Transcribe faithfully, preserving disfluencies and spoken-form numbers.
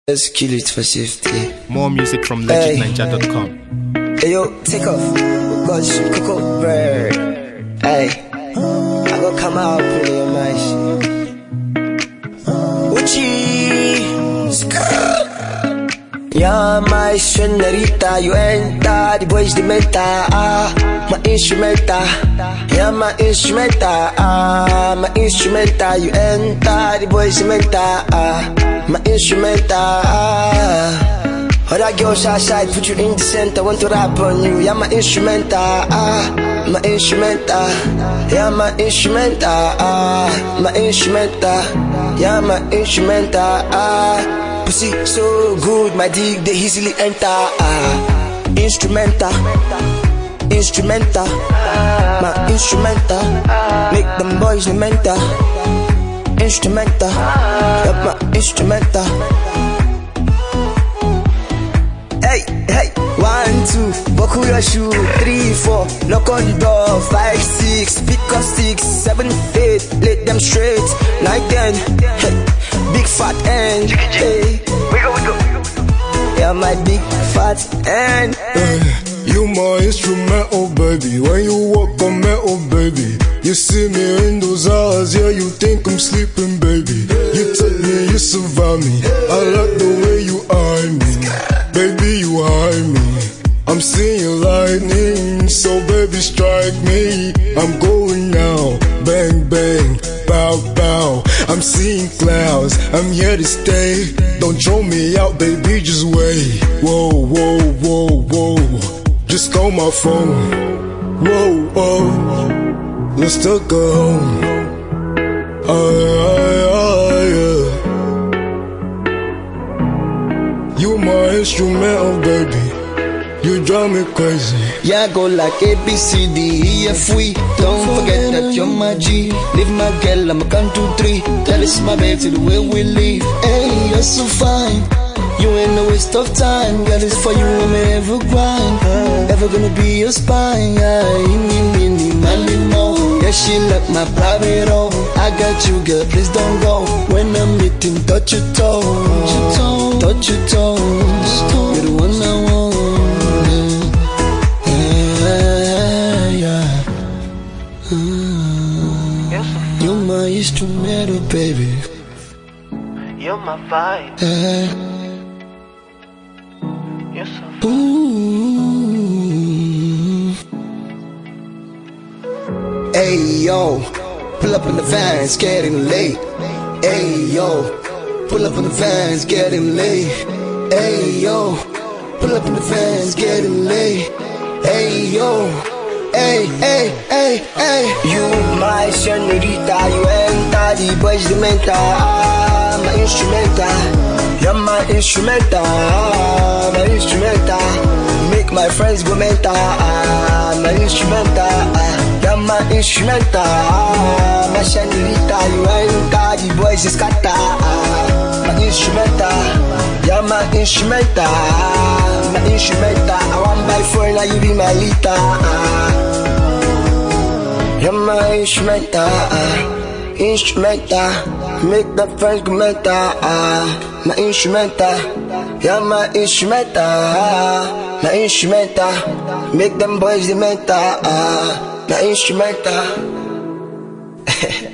Let's kill it for safety. More music from legit ninja dot com. Hey yo, take off. Gosh, Coco Bird. Hey, I go come out pretty on my shit. Uchi, yeah, my senorita, you enter the boys the meta. Ah, my instrumenta. Yeah, my instrumenta. Ah, my instrumenta. You enter the boys the meta. Ah, my instrumenta. Ah. Other girls outside, put you in the center, want to rap on you. Yeah, my instrumenta, ah, my instrumenta. Yeah, my instrumenta, ah, my instrumenta. Yeah, my instrumenta, ah. Pussy so good, my dick they easily enter, ah. Instrumenta, instrumenta, my instrumenta. Make them boys the mentor. Instrumenta, yeah, my instrumenta. Hey, hey, one, two, buckle your shoe, three, four, knock on the door, five, six, pick up six, seven, eight, let them straight, nine, ten, hey, big fat end, hey, wiggle, wiggle, yeah, my big fat end. Hey, you my instrumental, baby, when you walk on metal, baby, you see me in those eyes, yeah, you think I'm sleeping, baby, you take me, you survive me, I like the way you eye me. Baby, you hide me. I'm seeing lightning, so baby, strike me. I'm going now, bang bang, bow bow. I'm seeing clouds, I'm here to stay. Don't throw me out, baby, just wait. Whoa, whoa, whoa, whoa. Just call my phone. Whoa, whoa. Let's take her home. Aye, aye, aye, yeah. You my instrumental, baby. You drive me crazy. Yeah, go like A, B, C, D, E, F, we. Don't forget that you're my G. Leave my girl, I'm a count two, three. Tell us my babe to the way we live. Hey, you're so fine. You ain't no waste of time. Girl, it's for you, I'm ever grind. Ever gonna be your spine. Yeah, me, me, me, money, more. Yeah, she like my private home. I got you, girl, please don't go. When I'm meeting, touch your toes. Touch your toes. You're the one I want. Yeah, yeah. Uh, you're my instrumental, baby. You're my vibe. Yeah. You're so Ooh. Hey yo, pull up in the van, it's getting late. Hey yo, pull up in the van, it's getting late. Hey yo, pull up in the van, it's getting late. Hey yo, hey, hey, hey, hey. You my senorita, you enter the boys the mentor. Ah, my instrumenta, you're my instrumenta, my instrumenta. Make my friends go mental. Ah, my instrumenta, you're my instrumenta, my senorita. You enter the boys the scatter. Ah, my instrumenta, you're my instrumenta, my instrumenta. I want my friend, now you be my lita. Ah, you're my instrumenta, instrumenta. Make the friends go mental. Ah, my instrumenta, you're my instrumenta, my instrumenta. Make them boys the mental. Ah, my instrumenta.